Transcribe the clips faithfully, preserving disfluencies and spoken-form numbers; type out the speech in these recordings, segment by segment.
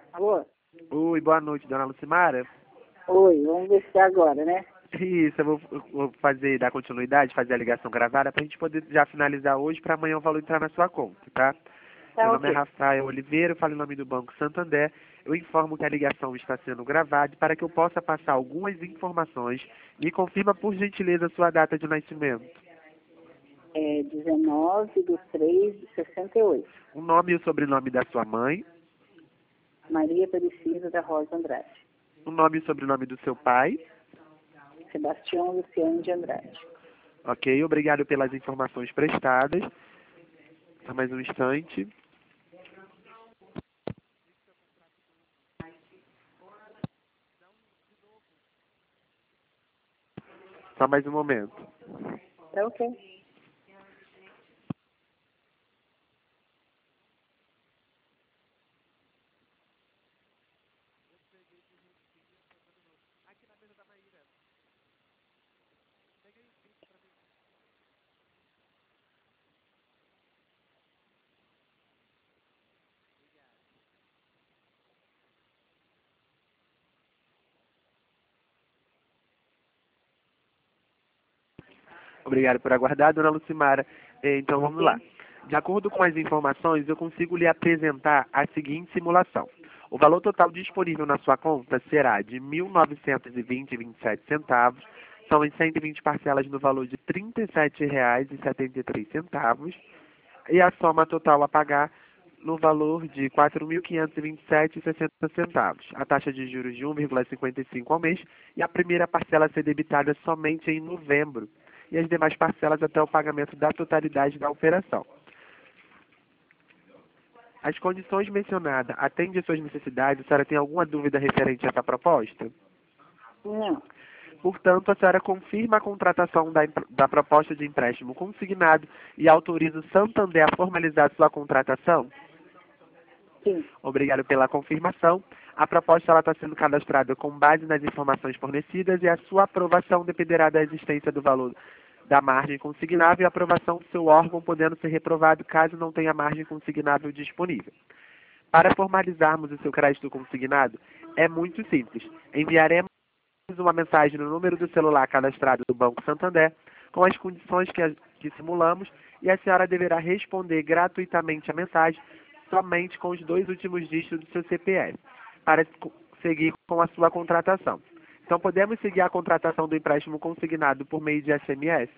Alô? Oi, boa noite, dona Lucimara. Oi, vamos ver se é agora, né? Isso, eu vou, eu vou fazer, dar continuidade, fazer a ligação gravada para a gente poder já finalizar hoje para amanhã o valor entrar na sua conta, tá? Meu Tá nome é ok. Rafael Oliveira, eu falo em nome do Banco Santander. Eu informo que a ligação está sendo gravada para que eu possa passar algumas informações. Me confirma, por gentileza, a sua data de nascimento. É dezenove de três de sessenta e oito. O nome e o sobrenome da sua mãe. Maria Aparecida da Rosa Andrade. O nome e o sobrenome do seu pai. Sebastião Luciano de Andrade. Ok, obrigado pelas informações prestadas. Só mais um instante. Só mais um momento. Tá ok. Obrigado por aguardar, dona Lucimara. Eh, Então vamos lá. De acordo com as informações, eu consigo lhe apresentar a seguinte simulação. O valor total disponível na sua conta será de mil novecentos e vinte vírgula vinte e sete centavos. São em cento e vinte parcelas no valor de trinta e sete reais e setenta e três centavos. E a soma total a pagar no valor de quatro mil quinhentos e vinte e sete vírgula sessenta centavos. A taxa de juros de um vírgula cinquenta e cinco ao mês e a primeira parcela a ser debitada somente em novembro e as demais parcelas até o pagamento da totalidade da operação. As condições mencionadas atendem às suas necessidades? A senhora tem alguma dúvida referente a essa proposta? Não. Portanto, a senhora confirma a contratação da, da proposta de empréstimo consignado e autoriza o Santander a formalizar sua contratação? Sim. Obrigado pela confirmação. A proposta está sendo cadastrada com base nas informações fornecidas e a sua aprovação dependerá da existência do valor da margem consignável e a aprovação do seu órgão, podendo ser reprovado caso não tenha margem consignável disponível. Para formalizarmos o seu crédito consignado, é muito simples. Enviaremos uma mensagem no número do celular cadastrado do Banco Santander com as condições que, a, que simulamos e a senhora deverá responder gratuitamente a mensagem somente com os dois últimos dígitos do seu C P F para seguir com a sua contratação. Então, podemos seguir a contratação do empréstimo consignado por meio de S M S?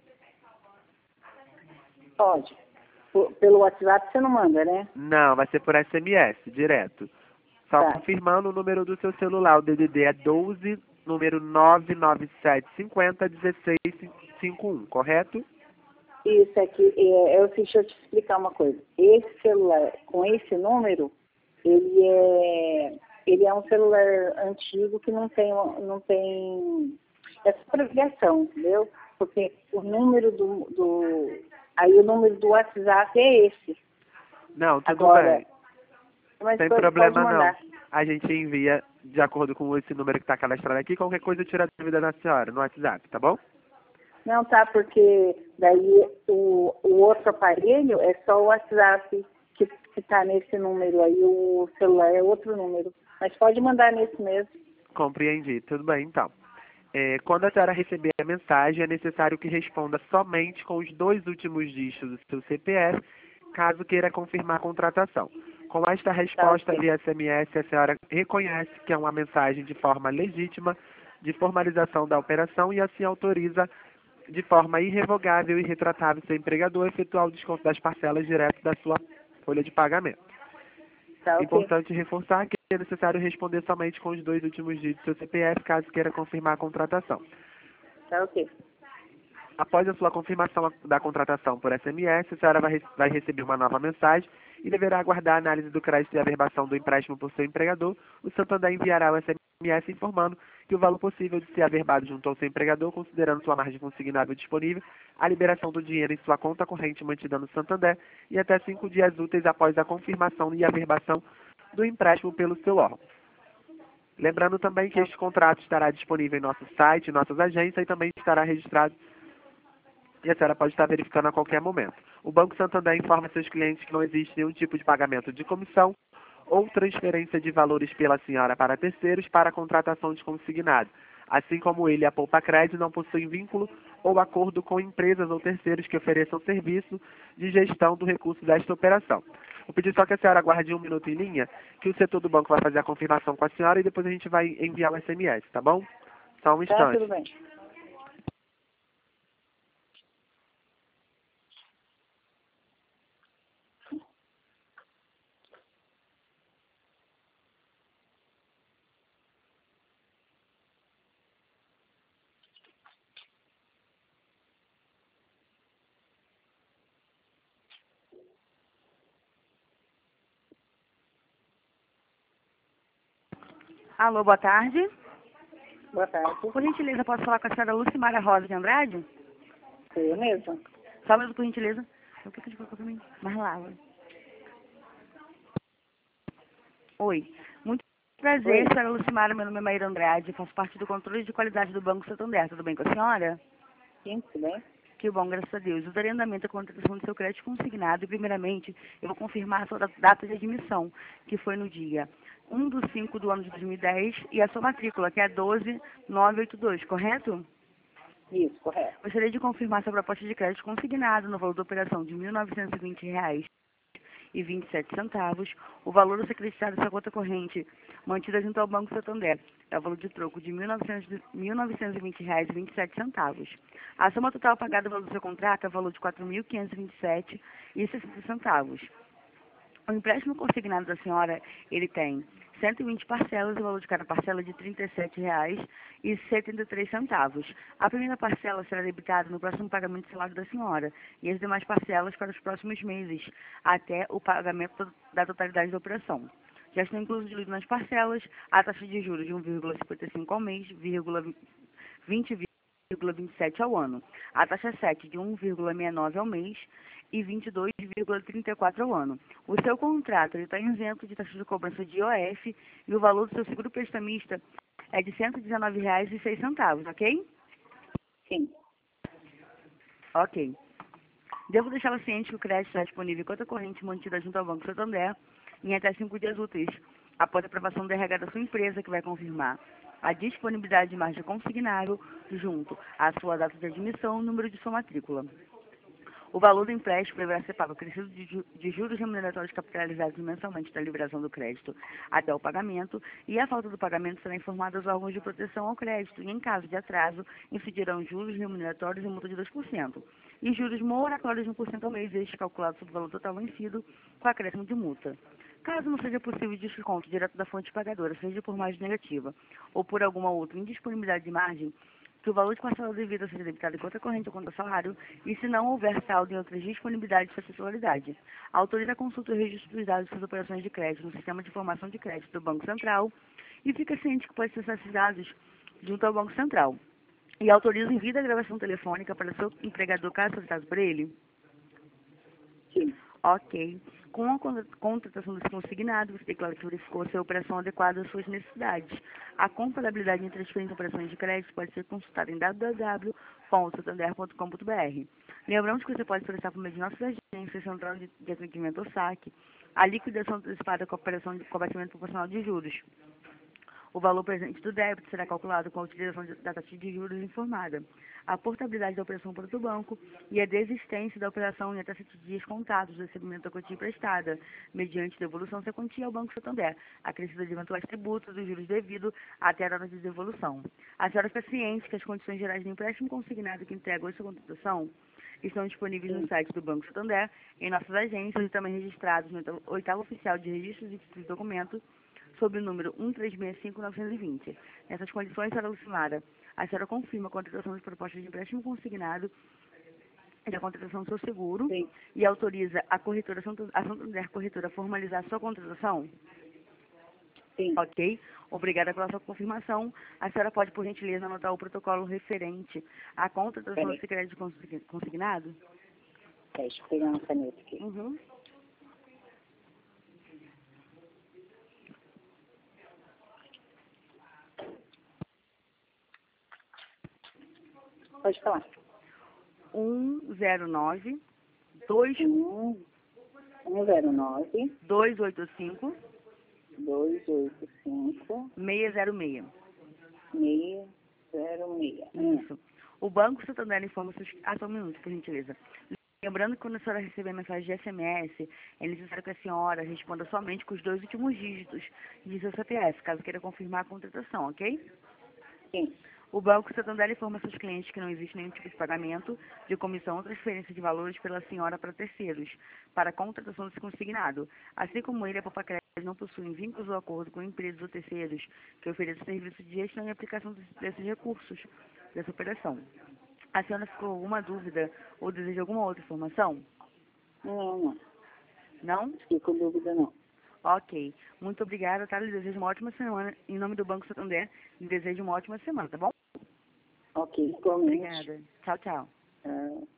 Pode. P- Pelo WhatsApp você não manda, né? Não, vai ser por S M S, direto. Só Tá. confirmando o número do seu celular. O D D D é doze, número nove nove sete cinco zero um seis cinco um, correto? Isso aqui, é, eu, deixa eu te explicar uma coisa. Esse celular, com esse número, ele é, ele é um celular antigo que não tem, não tem essa ligação, entendeu? Porque o número do, do, aí o número do WhatsApp é esse. Não, tudo Agora, bem. mas Sem pode, pode problema não. mandar. A gente envia de acordo com esse número que está cadastrado aqui. Qualquer coisa eu tiro a dúvida da senhora no WhatsApp, tá bom? Não, tá, porque daí o, o outro aparelho é só o WhatsApp que está nesse número aí, o celular é outro número. Mas pode mandar nesse mesmo. Compreendi. Tudo bem, então. É, quando a senhora receber a mensagem, é necessário que responda somente com os dois últimos dígitos do seu C P F, caso queira confirmar a contratação. Com esta resposta ok. via S M S, a senhora reconhece que é uma mensagem de forma legítima de formalização da operação e assim autoriza de forma irrevogável e retratável seu empregador a efetuar o desconto das parcelas direto da sua folha de pagamento. Tá ok. Importante reforçar que é necessário responder somente com os dois últimos dígitos do seu C P F, caso queira confirmar a contratação. Tá ok. Após a sua confirmação da contratação por S M S, a senhora vai, re- vai receber uma nova mensagem e deverá aguardar a análise do crédito e averbação do empréstimo por seu empregador. O Santander enviará o S M S informando que o valor possível de ser averbado junto ao seu empregador, considerando sua margem consignável disponível, a liberação do dinheiro em sua conta corrente mantida no Santander e até cinco dias úteis após a confirmação e averbação do empréstimo pelo seu órgão. Lembrando também que este contrato estará disponível em nosso site, em nossas agências e também estará registrado e a senhora pode estar verificando a qualquer momento. O Banco Santander informa seus clientes que não existe nenhum tipo de pagamento de comissão ou transferência de valores pela senhora para terceiros para a contratação de consignado, assim como ele e a Poupa Crédito não possuem vínculo ou acordo com empresas ou terceiros que ofereçam serviço de gestão do recurso desta operação. Vou pedir só que a senhora aguarde um minuto em linha, que o setor do banco vai fazer a confirmação com a senhora e depois a gente vai enviar o S M S, tá bom? Só um Tá, instante. tudo bem. Alô, boa tarde. Boa tarde. Por gentileza, posso falar com a senhora Lucimara Rosa de Andrade? Sou eu mesmo. Só mesmo por gentileza. O que que você colocou pra mim? Mais lá, oi. Oi. Muito prazer, Oi. senhora Lucimara. Meu nome é Maíra Andrade. Faço parte do controle de qualidade do Banco Santander. Tudo bem com a senhora? Sim, tudo bem? Que bom, graças a Deus. Eu darei andamento à contratação do seu crédito consignado e, primeiramente, eu vou confirmar a sua da- data de admissão, que foi no dia um do cinco do ano de dois mil e dez, e a sua matrícula, que é doze mil novecentos e oitenta e dois, correto? Isso, correto. Gostaria de confirmar sua proposta de crédito consignado no valor da operação de mil novecentos e vinte reais e vinte e sete centavos. O valor a ser acreditado em sua conta corrente, mantida junto ao Banco Santander, é o valor de troco de mil novecentos e vinte reais e vinte e sete centavos. A soma total pagada no valor do seu contrato é o valor de quatro mil quinhentos e vinte e sete reais e sessenta centavos. O empréstimo consignado da senhora, ele tem cento e vinte parcelas, o valor de cada parcela é de trinta e sete reais e setenta e três centavos. A primeira parcela será debitada no próximo pagamento do salário da senhora e as demais parcelas para os próximos meses, até o pagamento da totalidade da operação. Já estão incluídos nas parcelas a taxa de juros de um vírgula cinquenta e cinco ao mês, vírgula vinte vírgula vinte e sete ao ano. A taxa sete de um vírgula sessenta e nove ao mês e vinte e dois vírgula trinta e quatro ao ano. O seu contrato está isento de taxa de cobrança de I O F e o valor do seu seguro prestamista é de cento e dezenove reais e seis centavos, ok? Sim. Ok. Devo deixá-la ciente que o crédito está disponível em conta corrente mantida junto ao Banco Santander em até cinco dias úteis, após a aprovação do R H da sua empresa, que vai confirmar a disponibilidade de margem consignável junto à sua data de admissão e o número de sua matrícula. O valor do empréstimo deverá ser pago acrescido de, ju de juros remuneratórios capitalizados mensalmente da liberação do crédito até o pagamento, e a falta do pagamento será informada aos órgãos de proteção ao crédito, e em caso de atraso, incidirão juros remuneratórios e multa de dois por cento, e juros moratórios de um por cento ao mês, este calculado sobre o valor total vencido, com acréscimo de multa. Caso não seja possível desconto direto da fonte pagadora, seja por margem negativa ou por alguma outra indisponibilidade de margem, que o valor de parcela devida seja debitado em conta corrente ou conta salário, e se não houver saldo em outras disponibilidades de titularidade. Autoriza a consulta e registro dos dados de suas operações de crédito no Sistema de Informação de Crédito do Banco Central e fica ciente que pode acessar esses dados junto ao Banco Central. E autoriza em vida a gravação telefônica para seu empregador, caso solicitado por ele. Sim. Ok. Com a contratação desse consignado, você declara que verificou se a operação adequada às suas necessidades. A compatibilidade entre as diferentes operações de crédito pode ser consultada em w w w ponto santander ponto com ponto b r. Lembramos que você pode solicitar por meio de nossas agências, Central de, de Atendimento ao Saque, a liquidação antecipada com a operação de combatimento proporcional de juros. O valor presente do débito será calculado com a utilização da taxa de juros informada, a portabilidade da operação para o banco e a desistência da operação em até sete dias contados do recebimento da quantia emprestada, mediante devolução da quantia ao Banco Santander, acrescida de eventuais tributos dos juros devidos até a data de devolução. A senhora fica ciente que as condições gerais do empréstimo consignado que entrega hoje sua contratação estão disponíveis no site do Banco Santander, em nossas agências e também registrados no oitavo oficial de registros e títulos de documento, sob o número um três seis cinco nove dois zero. Nessas condições, senhora Lucimara, a senhora confirma a contratação de propostas de empréstimo consignado e a contratação do seu seguro. Sim. E autoriza a corretora, a Santander Corretora a formalizar a sua contratação? Sim. Ok. Obrigada pela sua confirmação. A senhora pode, por gentileza, anotar o protocolo referente à contratação desse crédito consignado? Deixa eu pegar uma caneta aqui. Uhum. Pode falar. um zero nove dois um, um zero nove, dois oito cinco dois oito cinco, seis zero seis. seis zero seis. Isso. O Banco Santander informa seus... Ah, só um minuto, por gentileza. Lembrando que quando a senhora receber mensagem de S M S, é necessário que a senhora responda somente com os dois últimos dígitos de seu C P F, caso queira confirmar a contratação, ok? Sim. O Banco Santander informa seus clientes que não existe nenhum tipo de pagamento de comissão ou transferência de valores pela senhora para terceiros, para a contratação desse consignado. Assim como ele, a Poupa Crédito não possuem vínculos ou acordo com empresas ou terceiros que ofereçam serviço de gestão e aplicação desses recursos, dessa operação. A senhora ficou com alguma dúvida ou deseja alguma outra informação? Não, não. Não? Fiquei com dúvida, não. Ok. Muito obrigada, tá? Eu desejo uma ótima semana. Em nome do Banco Santander, lhe desejo uma ótima semana, tá bom? Ok, igualmente. Obrigada. Tchau, tchau. Ah,